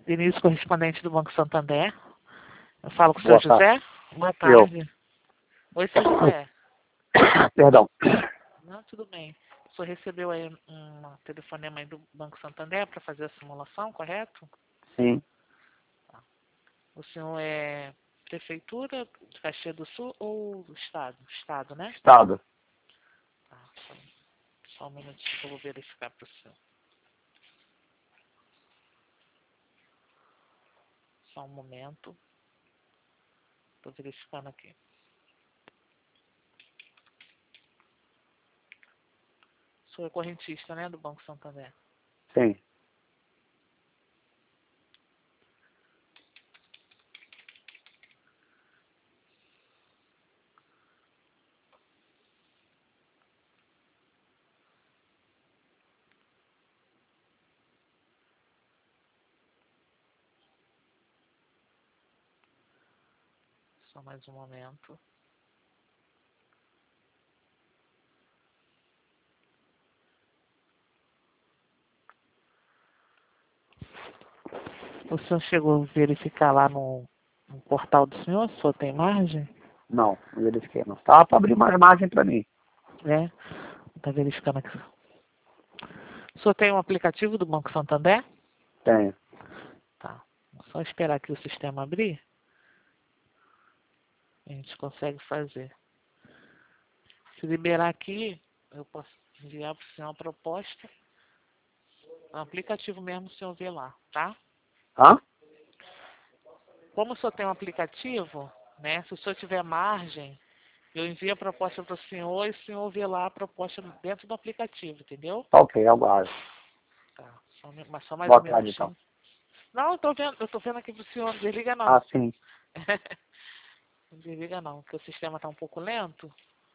Denise, correspondente do Banco Santander. Eu falo com o Boa senhor José? Boa Eu. tarde. Oi, senhor José. Perdão. Não, tudo bem. O senhor recebeu aí um telefonema aí do Banco Santander para fazer a simulação, correto? Sim. O senhor é Prefeitura de Caxias do Sul ou do Estado? Estado, né? Estado. Tá, só um minutinho que eu vou verificar para o senhor. Só um momento. Estou verificando aqui. O senhor é correntista, né, do Banco Santander? Sim. Só mais um momento. O senhor chegou a verificar lá no portal do senhor? O senhor tem margem? Não verifiquei não. Estava para abrir uma imagem para mim. É? Está verificando aqui. O senhor tem um aplicativo do Banco Santander? Tenho. Tá. É só esperar aqui o sistema abrir. A gente consegue fazer. Se liberar aqui, eu posso enviar para o senhor uma proposta. Um aplicativo mesmo, o senhor vê lá, tá? Hã? Como o senhor tem um aplicativo, né? Se o senhor tiver margem, eu envio a proposta para o senhor e o senhor vê lá a proposta dentro do aplicativo, entendeu? Tá ok, aguardo. Tá. Mas só mais um Boa tarde, então. minutinho. Não, eu tô vendo aqui pro senhor, não desliga não. Ah, sim. Não desliga não, porque o sistema tá um pouco lento.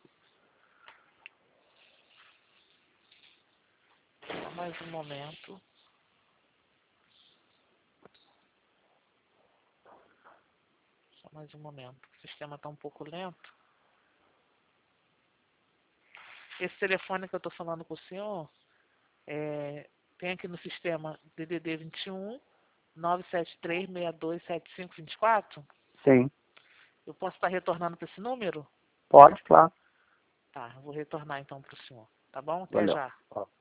Só mais um momento. Só mais um momento. O sistema tá um pouco lento. Esse telefone que eu tô falando com o senhor, tem aqui no sistema DDD 21 973 62 7524. Sim. Eu posso estar retornando para esse número? Pode, claro. Tá, eu vou retornar então para o senhor. Tá bom? Até Valeu. já. Ó.